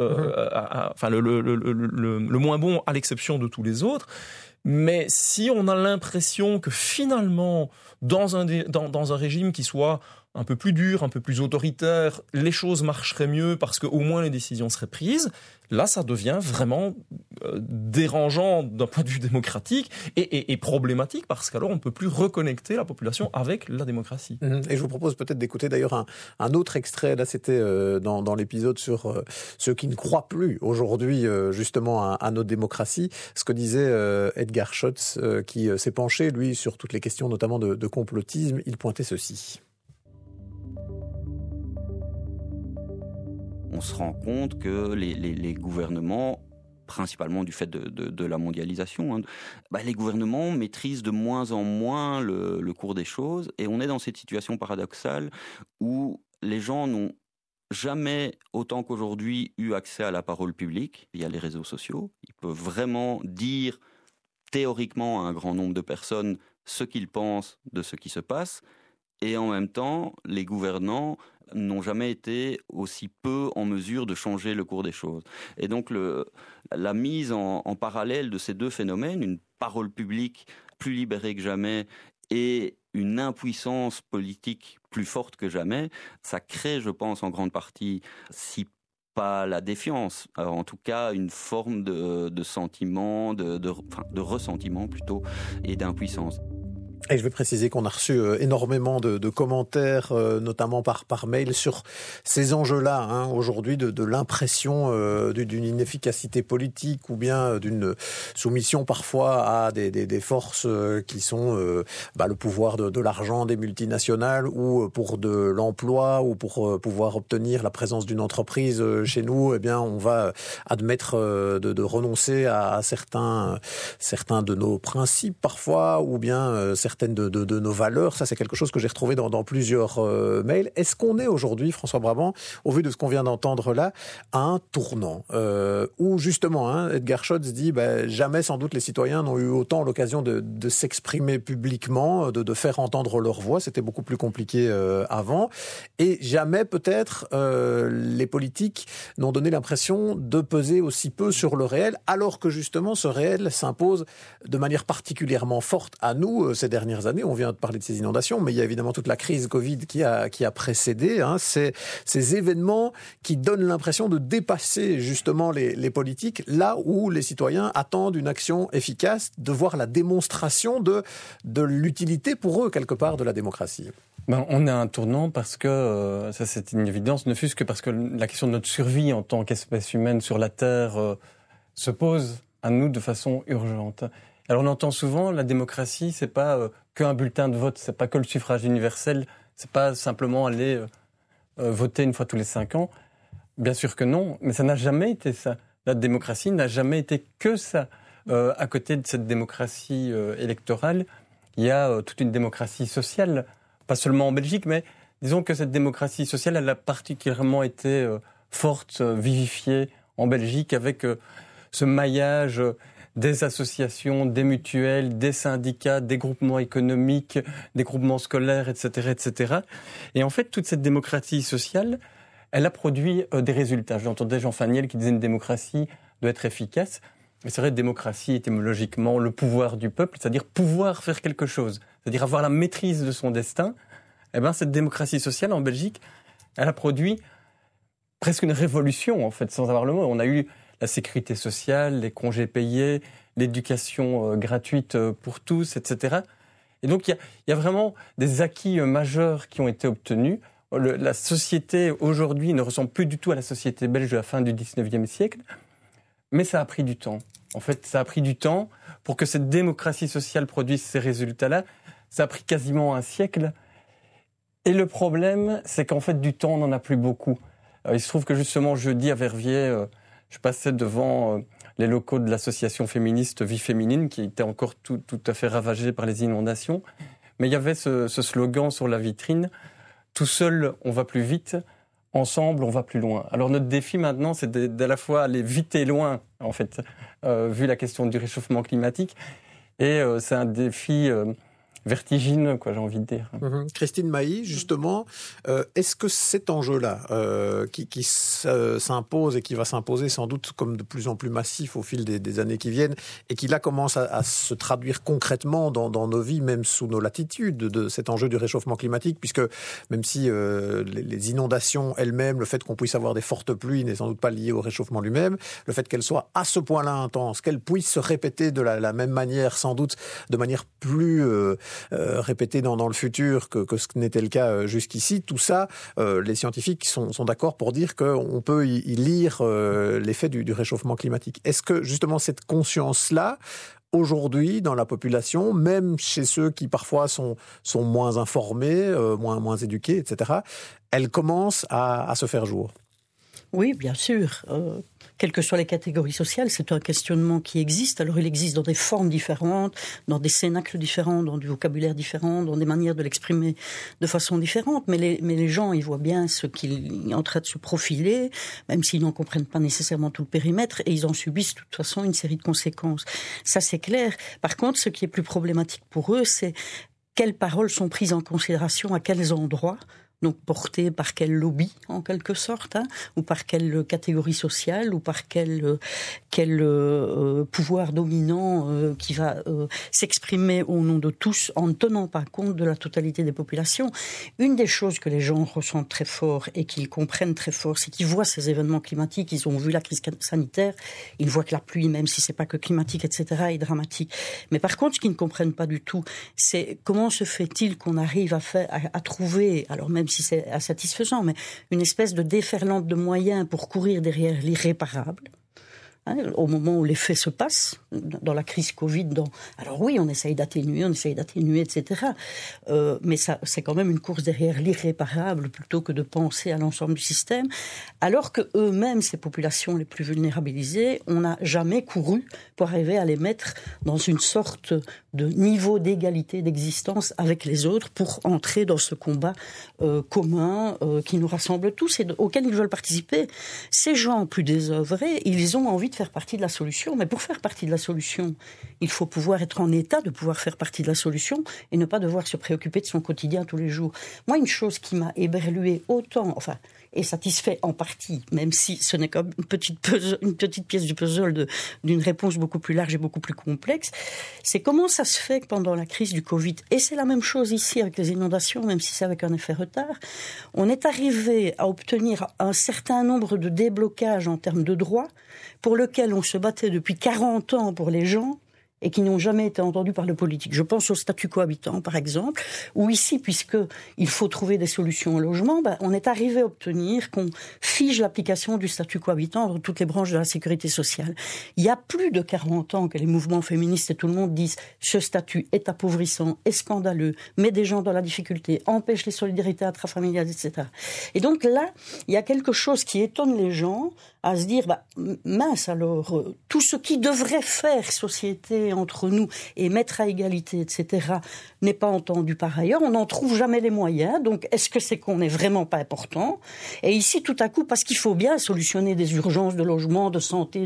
le moins bon à l'exception de tous les autres. Mais si on a l'impression que finalement, dans un régime qui soit un peu plus dur, un peu plus autoritaire, les choses marcheraient mieux parce qu'au moins les décisions seraient prises, là ça devient vraiment dérangeant d'un point de vue démocratique et problématique parce qu'alors on ne peut plus reconnecter la population avec la démocratie. Et je vous propose peut-être d'écouter d'ailleurs un autre extrait, là c'était dans l'épisode sur ceux qui ne croient plus aujourd'hui justement à notre démocratie, ce que disait Edgar Schotz qui s'est penché lui sur toutes les questions notamment de complotisme, il pointait ceci. On se rend compte que les gouvernements, principalement du fait de la mondialisation, les gouvernements maîtrisent de moins en moins le cours des choses et on est dans cette situation paradoxale où les gens n'ont jamais, autant qu'aujourd'hui, eu accès à la parole publique via les réseaux sociaux. Ils peuvent vraiment dire théoriquement à un grand nombre de personnes ce qu'ils pensent de ce qui se passe et en même temps, les gouvernants n'ont jamais été aussi peu en mesure de changer le cours des choses. Et donc la mise en parallèle de ces deux phénomènes, une parole publique plus libérée que jamais et une impuissance politique plus forte que jamais, ça crée, je pense, en grande partie, si pas la défiance, en tout cas une forme de sentiment, de ressentiment plutôt, et d'impuissance. Et je vais préciser qu'on a reçu énormément de commentaires, notamment par mail, sur ces enjeux-là, aujourd'hui, de l'impression d'une inefficacité politique ou bien d'une soumission parfois à des forces qui sont le pouvoir de l'argent des multinationales ou pour de l'emploi ou pour pouvoir obtenir la présence d'une entreprise chez nous, eh bien, on va admettre de renoncer à certains de nos principes parfois ou bien certains certaines de nos valeurs. Ça, c'est quelque chose que j'ai retrouvé dans plusieurs mails. Est-ce qu'on est aujourd'hui, François Brabant, au vu de ce qu'on vient d'entendre là, à un tournant où justement, Edgar Scholz dit jamais sans doute les citoyens n'ont eu autant l'occasion de s'exprimer publiquement, de faire entendre leur voix. C'était beaucoup plus compliqué avant. Et jamais peut-être les politiques n'ont donné l'impression de peser aussi peu sur le réel, alors que justement ce réel s'impose de manière particulièrement forte à nous ces dernières années. On vient de parler de ces inondations, mais il y a évidemment toute la crise Covid qui a précédé. Ces événements qui donnent l'impression de dépasser justement les politiques, là où les citoyens attendent une action efficace, de voir la démonstration de l'utilité pour eux quelque part de la démocratie. On est à un tournant parce que, ça c'est une évidence, ne fût-ce que parce que la question de notre survie en tant qu'espèce humaine sur la Terre se pose à nous de façon urgente. Alors on entend souvent la démocratie, c'est pas qu'un bulletin de vote, c'est pas que le suffrage universel, c'est pas simplement aller voter une fois tous les 5 ans. Bien sûr que non, mais ça n'a jamais été ça. La démocratie n'a jamais été que ça. À côté de cette démocratie électorale, il y a toute une démocratie sociale, pas seulement en Belgique, mais disons que cette démocratie sociale, elle a particulièrement été forte, vivifiée en Belgique avec ce maillage des associations, des mutuelles, des syndicats, des groupements économiques, des groupements scolaires, etc., etc. Et en fait, toute cette démocratie sociale, elle a produit des résultats. J'entendais Jean Faniel qui disait une démocratie doit être efficace. Mais c'est vrai, démocratie, étymologiquement, le pouvoir du peuple, c'est-à-dire pouvoir faire quelque chose, c'est-à-dire avoir la maîtrise de son destin. Eh ben, cette démocratie sociale en Belgique, elle a produit presque une révolution, en fait, sans avoir le mot. On a eu la sécurité sociale, les congés payés, l'éducation gratuite pour tous, etc. Et donc, il y a vraiment des acquis majeurs qui ont été obtenus. La société, aujourd'hui, ne ressemble plus du tout à la société belge de la fin du 19e siècle. Mais ça a pris du temps. En fait, ça a pris du temps pour que cette démocratie sociale produise ces résultats-là. Ça a pris quasiment un siècle. Et le problème, c'est qu'en fait, du temps, on n'en a plus beaucoup. Il se trouve que justement, jeudi à Verviers, je passais devant les locaux de l'association féministe Vie Féminine, qui était encore tout à fait ravagée par les inondations. Mais il y avait ce slogan sur la vitrine, « Tout seul, on va plus vite ». Ensemble, on va plus loin. Alors notre défi maintenant, c'est d'à la fois aller vite et loin, en fait, vu la question du réchauffement climatique. Et c'est un défi vertigineux, quoi, j'ai envie de dire. Christine Mailly, justement, est-ce que cet enjeu-là, qui s'impose et qui va s'imposer sans doute comme de plus en plus massif au fil des années qui viennent, et qui là commence à se traduire concrètement dans nos vies, même sous nos latitudes, de cet enjeu du réchauffement climatique, puisque même si les inondations elles-mêmes, le fait qu'on puisse avoir des fortes pluies n'est sans doute pas lié au réchauffement lui-même, le fait qu'elles soient à ce point-là intenses, qu'elles puissent se répéter de la même manière, sans doute de manière plus répéter dans le futur que ce n'était le cas jusqu'ici, tout ça, les scientifiques sont d'accord pour dire qu'on peut y lire l'effet du réchauffement climatique. Est-ce que justement cette conscience-là, aujourd'hui, dans la population, même chez ceux qui parfois sont moins informés, moins éduqués, etc., elle commence à se faire jour? Oui, bien sûr. Quelles que soient les catégories sociales, c'est un questionnement qui existe. Alors, il existe dans des formes différentes, dans des cénacles différents, dans du vocabulaire différent, dans des manières de l'exprimer de façon différente. Mais les gens, ils voient bien ce qui est en train de se profiler, même s'ils n'en comprennent pas nécessairement tout le périmètre, et ils en subissent de toute façon une série de conséquences. Ça, c'est clair. Par contre, ce qui est plus problématique pour eux, c'est quelles paroles sont prises en considération, à quels endroits, donc porté par quel lobby en quelque sorte, ou par quelle catégorie sociale, ou par quel pouvoir dominant qui va s'exprimer au nom de tous en ne tenant pas compte de la totalité des populations. Une des choses que les gens ressentent très fort et qu'ils comprennent très fort, c'est qu'ils voient ces événements climatiques, ils ont vu la crise sanitaire, ils voient que la pluie, même si c'est pas que climatique, etc., est dramatique. Mais par contre, ce qu'ils ne comprennent pas du tout, c'est comment se fait-il qu'on arrive à trouver, alors même si c'est insatisfaisant, mais une espèce de déferlante de moyens pour courir derrière l'irréparable. au moment où les faits se passent, dans la crise Covid. Alors oui, on essaye d'atténuer, etc. Mais ça, c'est quand même une course derrière l'irréparable plutôt que de penser à l'ensemble du système. Alors que eux-mêmes, ces populations les plus vulnérabilisées, on n'a jamais couru pour arriver à les mettre dans une sorte de niveau d'égalité d'existence avec les autres pour entrer dans ce combat commun qui nous rassemble tous et auquel ils veulent participer. Ces gens plus désœuvrés, ils ont envie de faire partie de la solution, mais pour faire partie de la solution, il faut pouvoir être en état de pouvoir faire partie de la solution et ne pas devoir se préoccuper de son quotidien tous les jours. Moi, une chose qui m'a éberluée autant, et satisfait en partie, même si ce n'est qu'une petite pièce du puzzle d'une réponse beaucoup plus large et beaucoup plus complexe, c'est comment ça se fait que pendant la crise du Covid, et c'est la même chose ici avec les inondations, même si c'est avec un effet retard, on est arrivé à obtenir un certain nombre de déblocages en termes de droits pour lesquels on se battait depuis 40 ans pour les gens, et qui n'ont jamais été entendus par le politique. Je pense au statut cohabitant, par exemple, où ici, puisqu'il faut trouver des solutions au logement, on est arrivé à obtenir qu'on fige l'application du statut cohabitant dans toutes les branches de la sécurité sociale. Il y a plus de 40 ans que les mouvements féministes et tout le monde disent « ce statut est appauvrissant, est scandaleux, met des gens dans la difficulté, empêche les solidarités intrafamiliales, etc. » Et donc là, il y a quelque chose qui étonne les gens à se dire mince alors, tout ce qui devrait faire société entre nous et mettre à égalité, etc., n'est pas entendu par ailleurs, on n'en trouve jamais les moyens, donc est-ce que c'est qu'on n'est vraiment pas important? Et ici, tout à coup, parce qu'il faut bien solutionner des urgences de logement, de santé,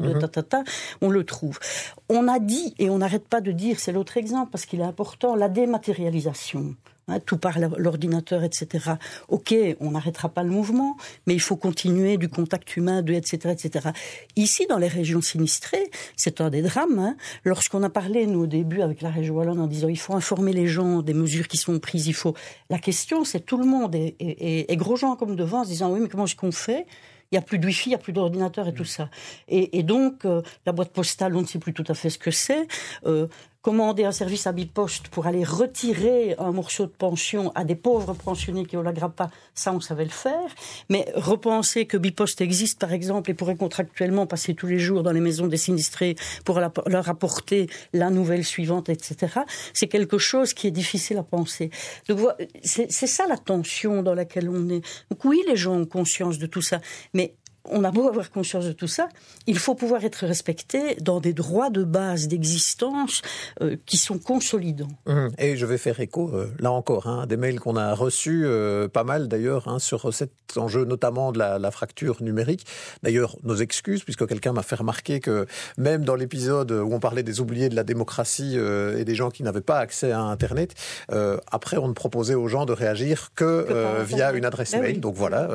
on le trouve. On a dit, et on n'arrête pas de dire, c'est l'autre exemple, parce qu'il est important, la dématérialisation. Tout par l'ordinateur, etc. Ok, on n'arrêtera pas le mouvement, mais il faut continuer du contact humain, etc., etc. Ici, dans les régions sinistrées, c'est un des drames. Lorsqu'on a parlé, nous, au début, avec la région wallonne, en disant il faut informer les gens des mesures qui sont prises, La question, c'est tout le monde est gros gens comme devant, en se disant oui, mais comment est-ce qu'on fait ? Il n'y a plus de Wi-Fi, il n'y a plus d'ordinateur et tout ça. Et donc, la boîte postale, on ne sait plus tout à fait ce que c'est. Commander un service à Biposte pour aller retirer un morceau de pension à des pauvres pensionnés qui ont la grappa, ça on savait le faire. Mais repenser que Biposte existe par exemple et pourrait contractuellement passer tous les jours dans les maisons des sinistrés pour leur apporter la nouvelle suivante, etc., c'est quelque chose qui est difficile à penser. Donc c'est ça la tension dans laquelle on est. Donc oui, les gens ont conscience de tout ça, mais on a beau avoir conscience de tout ça, il faut pouvoir être respecté dans des droits de base d'existence qui sont consolidants. Et je vais faire écho, là encore, des mails qu'on a reçus, pas mal d'ailleurs, sur cet enjeu notamment de la fracture numérique. D'ailleurs, nos excuses, puisque quelqu'un m'a fait remarquer que même dans l'épisode où on parlait des oubliés de la démocratie et des gens qui n'avaient pas accès à Internet, après on ne proposait aux gens de réagir que via une adresse mail. Oui. Donc voilà,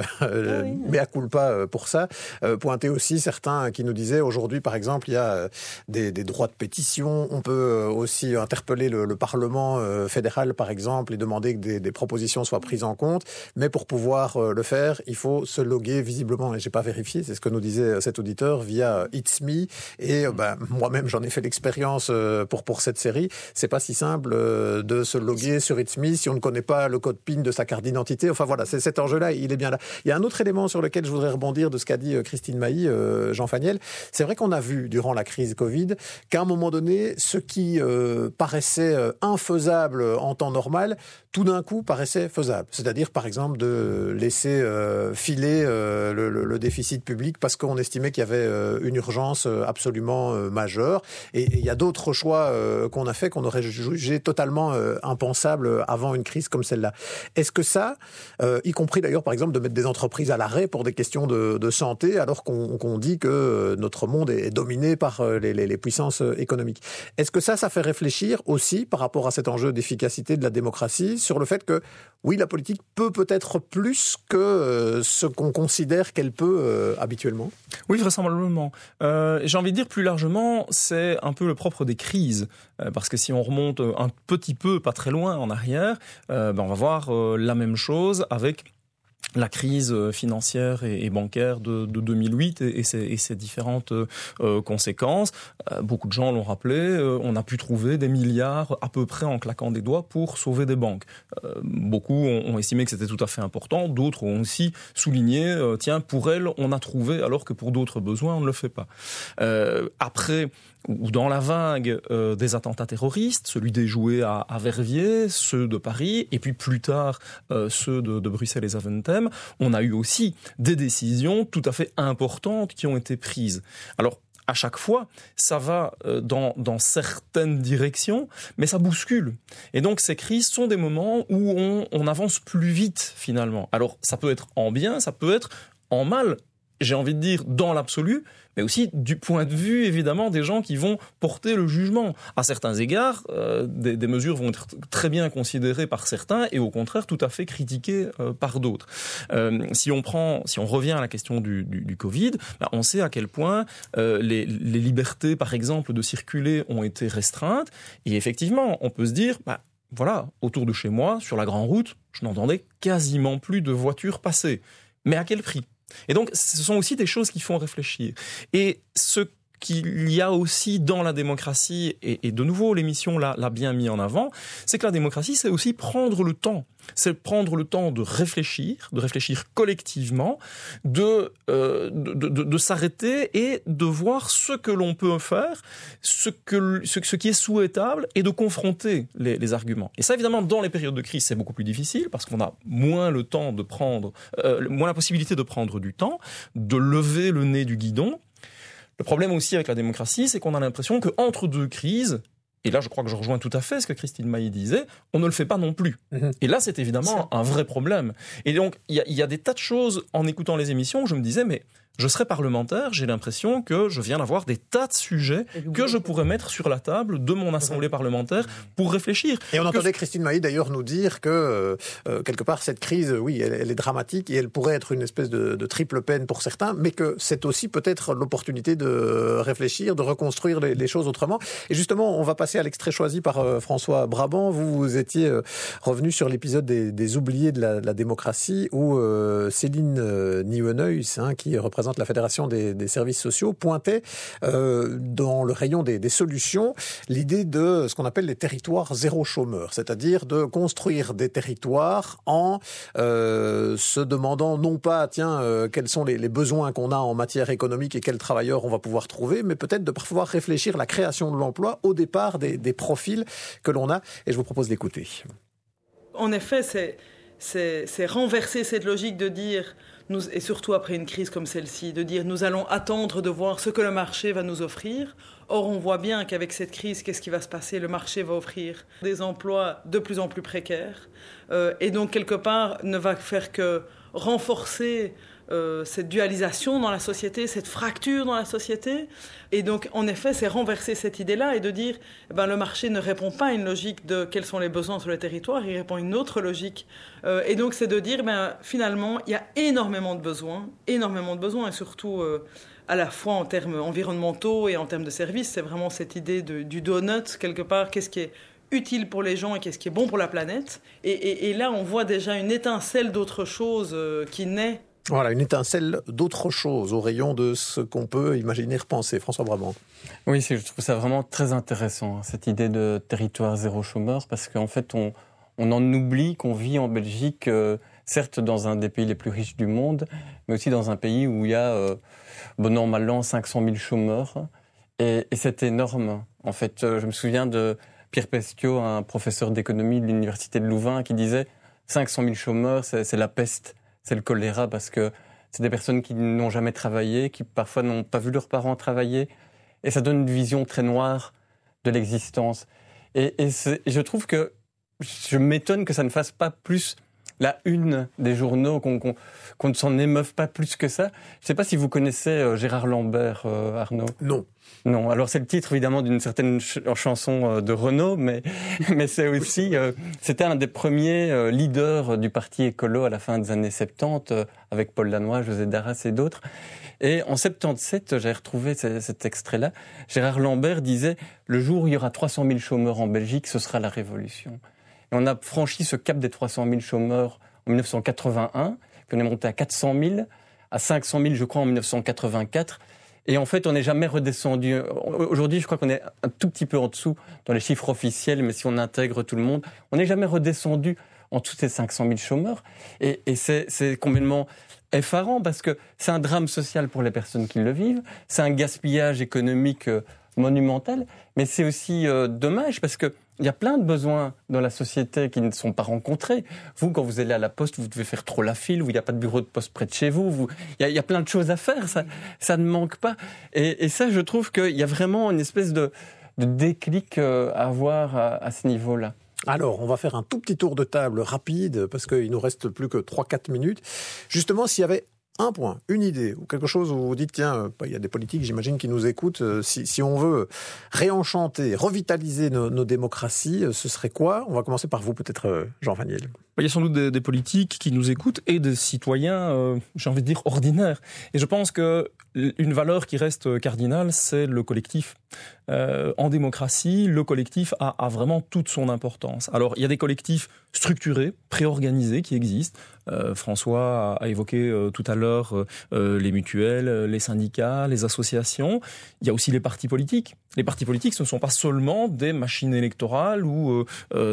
mea culpa pour ça. Pointer aussi certains qui nous disaient aujourd'hui, par exemple, il y a des droits de pétition. On peut aussi interpeller le Parlement fédéral, par exemple, et demander que des propositions soient prises en compte. Mais pour pouvoir le faire, il faut se loguer visiblement. Et j'ai pas vérifié, c'est ce que nous disait cet auditeur via It's Me. Et moi-même, j'en ai fait l'expérience pour cette série. C'est pas si simple de se loguer sur It's Me si on ne connaît pas le code PIN de sa carte d'identité. Enfin voilà, c'est cet enjeu-là, il est bien là. Il y a un autre élément sur lequel je voudrais rebondir de ce qu'a dit Christine Mailly, Jean Faniel. C'est vrai qu'on a vu durant la crise Covid qu'à un moment donné, ce qui paraissait infaisable en temps normal, tout d'un coup paraissait faisable. C'est-à-dire, par exemple, de laisser filer le déficit public parce qu'on estimait qu'il y avait une urgence absolument majeure. Et il y a d'autres choix qu'on a fait qu'on aurait jugé totalement impensables avant une crise comme celle-là. Est-ce que ça, y compris d'ailleurs, par exemple, de mettre des entreprises à l'arrêt pour des questions de santé, alors qu'on dit que notre monde est dominé par les puissances économiques. Est-ce que ça fait réfléchir aussi par rapport à cet enjeu d'efficacité de la démocratie sur le fait que, oui, la politique peut-être plus que ce qu'on considère qu'elle peut habituellement? Oui, vraisemblablement. J'ai envie de dire plus largement, c'est un peu le propre des crises. Parce que si on remonte un petit peu, pas très loin en arrière, on va voir la même chose avec la crise financière et bancaire de 2008 et ses différentes conséquences. Beaucoup de gens l'ont rappelé, on a pu trouver des milliards à peu près en claquant des doigts pour sauver des banques. Beaucoup ont estimé que c'était tout à fait important, d'autres ont aussi souligné, tiens, pour elles, on a trouvé, alors que pour d'autres besoins, on ne le fait pas. Après, ou dans la vague des attentats terroristes, celui des jouets à Verviers, ceux de Paris, et puis plus tard ceux de Bruxelles et Zaventem, on a eu aussi des décisions tout à fait importantes qui ont été prises. Alors, à chaque fois, ça va dans certaines directions, mais ça bouscule. Et donc, ces crises sont des moments où on avance plus vite, finalement. Alors, ça peut être en bien, ça peut être en mal, j'ai envie de dire, dans l'absolu, mais aussi du point de vue, évidemment, des gens qui vont porter le jugement. À certains égards, des mesures vont être très bien considérées par certains et au contraire tout à fait critiquées par d'autres. Si on revient à la question du Covid, on sait à quel point les libertés, par exemple, de circuler ont été restreintes. Et effectivement, on peut se dire, voilà, autour de chez moi, sur la grande route, je n'entendais quasiment plus de voitures passer. Mais à quel prix ? Et donc, ce sont aussi des choses qui font réfléchir. Et ce qu'il y a aussi dans la démocratie, et de nouveau l'émission l'a bien mis en avant, c'est que la démocratie, c'est aussi prendre le temps. C'est prendre le temps de réfléchir collectivement, de s'arrêter et de voir ce que l'on peut faire, ce qui est souhaitable, et de confronter les arguments. Et ça, évidemment, dans les périodes de crise, c'est beaucoup plus difficile parce qu'on a moins le temps de prendre, moins la possibilité de prendre du temps, de lever le nez du guidon. Le problème aussi avec la démocratie, c'est qu'on a l'impression qu'entre deux crises, et là je crois que je rejoins tout à fait ce que Christine Mailly disait, on ne le fait pas non plus. Et là c'est évidemment un vrai problème. Et donc il y a des tas de choses en écoutant les émissions où je me disais, mais je serais parlementaire, j'ai l'impression que je viens d'avoir des tas de sujets que je pourrais mettre sur la table de mon assemblée parlementaire pour réfléchir. Et on entendait Christine Mailly d'ailleurs nous dire que quelque part cette crise, oui, elle est dramatique et elle pourrait être une espèce de triple peine pour certains, mais que c'est aussi peut-être l'opportunité de réfléchir, de reconstruire les choses autrement. Et justement, on va passer à l'extrait choisi par François Brabant. Vous étiez revenu sur l'épisode des oubliés de la démocratie où Céline Nieuwenhuis, qui représente la Fédération des services sociaux, pointait dans le rayon des solutions l'idée de ce qu'on appelle les territoires zéro chômeur, c'est-à-dire de construire des territoires en se demandant non pas quels sont les besoins qu'on a en matière économique et quels travailleurs on va pouvoir trouver, mais peut-être de pouvoir réfléchir la création de l'emploi au départ des profils que l'on a. Et je vous propose d'écouter. En effet, c'est renverser cette logique de dire, et surtout après une crise comme celle-ci, de dire nous allons attendre de voir ce que le marché va nous offrir. Or, on voit bien qu'avec cette crise, qu'est-ce qui va se passer ? Le marché va offrir des emplois de plus en plus précaires et donc, quelque part, ne va faire que renforcer cette dualisation dans la société, cette fracture dans la société. Et donc, en effet, c'est renverser cette idée-là et de dire le marché ne répond pas à une logique de quels sont les besoins sur le territoire, il répond à une autre logique. Et donc, c'est de dire, finalement, il y a énormément de besoins, et surtout à la fois en termes environnementaux et en termes de services. C'est vraiment cette idée du donut, quelque part, qu'est-ce qui est utile pour les gens et qu'est-ce qui est bon pour la planète. Et là, on voit déjà une étincelle d'autre chose qui naît. Voilà, une étincelle d'autre chose au rayon de ce qu'on peut imaginer repenser. François Brabant. Oui, je trouve ça vraiment très intéressant, cette idée de territoire zéro chômeur, parce qu'en fait, on en oublie qu'on vit en Belgique, certes dans un des pays les plus riches du monde, mais aussi dans un pays où il y a, bon an, mal an, 500 000 chômeurs. Et c'est énorme. En fait, je me souviens de Pierre Pesquiot, un professeur d'économie de l'Université de Louvain, qui disait 500 000 chômeurs, c'est la peste. C'est le choléra parce que c'est des personnes qui n'ont jamais travaillé, qui parfois n'ont pas vu leurs parents travailler. Et ça donne une vision très noire de l'existence. Et je trouve que je m'étonne que ça ne fasse pas plus la une des journaux, qu'on ne s'en émeuve pas plus que ça. Je ne sais pas si vous connaissez Gérard Lambert, Arnaud. Non, alors c'est le titre évidemment d'une certaine chanson de Renaud, mais c'est aussi, c'était un des premiers leaders du parti écolo à la fin des années 70, avec Paul Lannoy, José Darras et d'autres. Et en 77, j'ai retrouvé cet extrait-là, Gérard Lambert disait « Le jour où il y aura 300 000 chômeurs en Belgique, ce sera la révolution ». Et on a franchi ce cap des 300 000 chômeurs en 1981, puis on est monté à 400 000, à 500 000, je crois, en 1984. Et en fait, on n'est jamais redescendu. Aujourd'hui, je crois qu'on est un tout petit peu en dessous dans les chiffres officiels, mais si on intègre tout le monde, on n'est jamais redescendu en dessous de ces 500 000 chômeurs. Et c'est complètement effarant parce que c'est un drame social pour les personnes qui le vivent, c'est un gaspillage économique monumental, mais c'est aussi dommage parce que il y a plein de besoins dans la société qui ne sont pas rencontrés. Vous, quand vous allez à la poste, vous devez faire trop la file, où il n'y a pas de bureau de poste près de chez vous. Il y a plein de choses à faire, ça ne manque pas. Et ça, je trouve qu'il y a vraiment une espèce de déclic à avoir à ce niveau-là. Alors, on va faire un tout petit tour de table rapide, parce qu'il nous reste plus que 3-4 minutes. Justement, s'il y avait un point, une idée, ou quelque chose où vous vous dites, tiens, il y a des politiques, j'imagine, qui nous écoutent, si on veut réenchanter, revitaliser nos démocraties, ce serait quoi ? On va commencer par vous, peut-être, Jean Vaniel. Il y a sans doute des politiques qui nous écoutent et des citoyens, j'ai envie de dire, ordinaires. Et je pense que une valeur qui reste cardinale, c'est le collectif. En démocratie, le collectif a vraiment toute son importance. Alors, il y a des collectifs structurés, préorganisés qui existent. François a évoqué tout à l'heure les mutuelles, les syndicats, les associations. Il y a aussi les partis politiques. Les partis politiques, ce ne sont pas seulement des machines électorales ou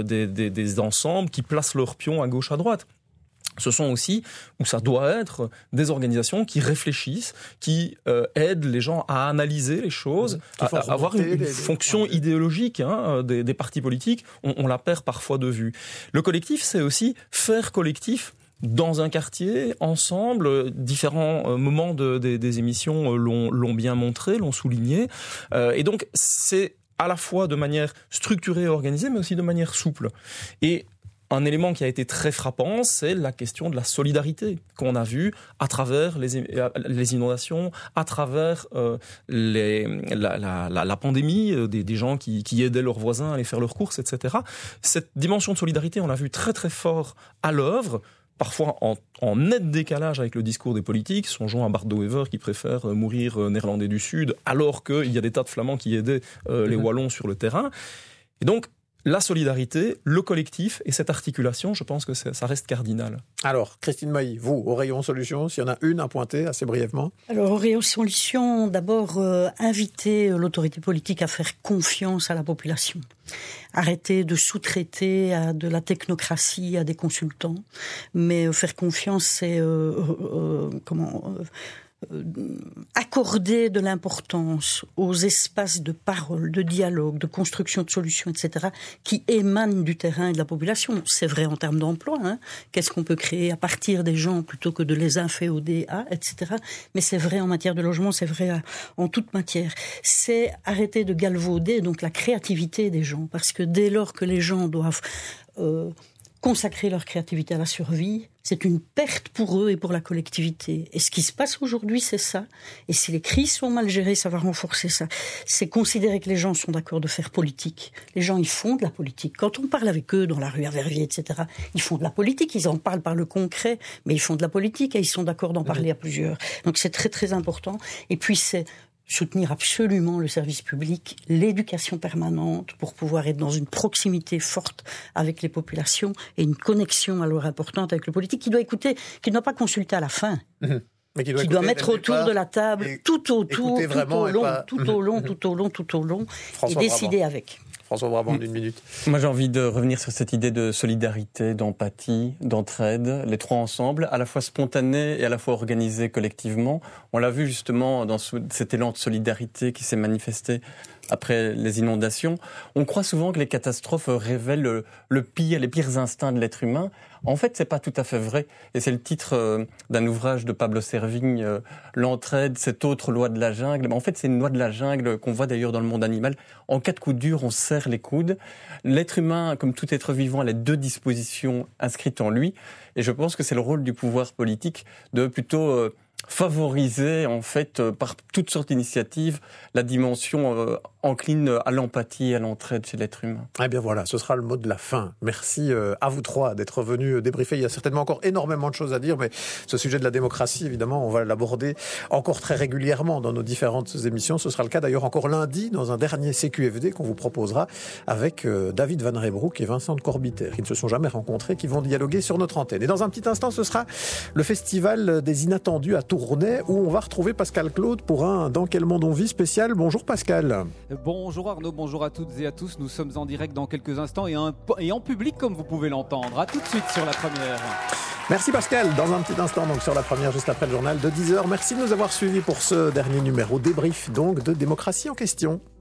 des ensembles qui placent leurs pions à gauche, à droite. Ce sont aussi, ou ça doit être, des organisations qui réfléchissent, qui aident les gens à analyser les choses, à avoir une fonction idéologique des partis politiques. On la perd parfois de vue. Le collectif, c'est aussi faire collectif dans un quartier, ensemble. Différents moments des émissions l'ont bien montré, l'ont souligné. Et donc, c'est à la fois de manière structurée et organisée, mais aussi de manière souple. Et un élément qui a été très frappant, c'est la question de la solidarité qu'on a vue à travers les inondations, à travers la pandémie, des gens qui aidaient leurs voisins à aller faire leurs courses, etc. Cette dimension de solidarité, on l'a vu très très fort à l'œuvre, parfois en net décalage avec le discours des politiques. Songeons à Bart de Wever qui préfère mourir néerlandais du Sud, alors qu'il y a des tas de Flamands qui aidaient les Wallons sur le terrain. Et donc, la solidarité, le collectif et cette articulation, je pense que ça reste cardinal. Alors, Christine Mailly, vous, au rayon solution, s'il y en a une à pointer assez brièvement. Alors, au rayon solution, d'abord, inviter l'autorité politique à faire confiance à la population. Arrêter de sous-traiter à de la technocratie, à des consultants. Mais faire confiance, c'est accorder de l'importance aux espaces de parole, de dialogue, de construction de solutions, etc., qui émanent du terrain et de la population. C'est vrai en termes d'emploi, qu'est-ce qu'on peut créer à partir des gens plutôt que de les inféoder à, etc. Mais c'est vrai en matière de logement, c'est vrai en toute matière. C'est arrêter de galvauder donc la créativité des gens, parce que dès lors que les gens doivent consacrer leur créativité à la survie, c'est une perte pour eux et pour la collectivité. Et ce qui se passe aujourd'hui, c'est ça. Et si les crises sont mal gérées, ça va renforcer ça. C'est considérer que les gens sont d'accord de faire politique. Les gens, ils font de la politique. Quand on parle avec eux dans la rue à Verviers, etc., ils font de la politique. Ils en parlent par le concret, mais ils font de la politique et ils sont d'accord d'en parler à plusieurs. Donc c'est très, très important. Et puis c'est soutenir absolument le service public, l'éducation permanente pour pouvoir être dans une proximité forte avec les populations et une connexion alors importante avec le politique qui doit écouter, qui ne doit pas consulter à la fin. Mais qui doit mettre autour de la table, tout au long, et décider avec. François Brabant, une minute. Moi, j'ai envie de revenir sur cette idée de solidarité, d'empathie, d'entraide, les trois ensemble, à la fois spontanés et à la fois organisés collectivement. On l'a vu justement dans cet élan de solidarité qui s'est manifesté après les inondations. On croit souvent que les catastrophes révèlent les pires instincts de l'être humain. En fait, c'est pas tout à fait vrai. Et c'est le titre d'un ouvrage de Pablo Servigne, L'entraide, cette autre loi de la jungle. Mais en fait, c'est une loi de la jungle qu'on voit d'ailleurs dans le monde animal. En cas de coup dur, on serre les coudes. L'être humain, comme tout être vivant, a les deux dispositions inscrites en lui. Et je pense que c'est le rôle du pouvoir politique de plutôt favoriser, en fait, par toutes sortes d'initiatives, la dimension encline à l'empathie et à l'entraide chez l'être humain. Eh bien voilà, ce sera le mot de la fin. Merci à vous trois d'être venus débriefer. Il y a certainement encore énormément de choses à dire, mais ce sujet de la démocratie, évidemment, on va l'aborder encore très régulièrement dans nos différentes émissions. Ce sera le cas d'ailleurs encore lundi dans un dernier CQFD qu'on vous proposera avec David Van Reybrouck et Vincent de Corbiter, qui ne se sont jamais rencontrés, qui vont dialoguer sur notre antenne. Et dans un petit instant, ce sera le Festival des Inattendus à Tournai, où on va retrouver Pascal Claude pour un Dans quel monde on vit spécial. Bonjour Pascal. Bonjour Arnaud, bonjour à toutes et à tous. Nous sommes en direct dans quelques instants et en public comme vous pouvez l'entendre. A tout de suite sur La Première. Merci Pascal. Dans un petit instant, donc sur La Première, juste après le journal de 10h. Merci de nous avoir suivis pour ce dernier numéro débrief donc de Démocratie en question.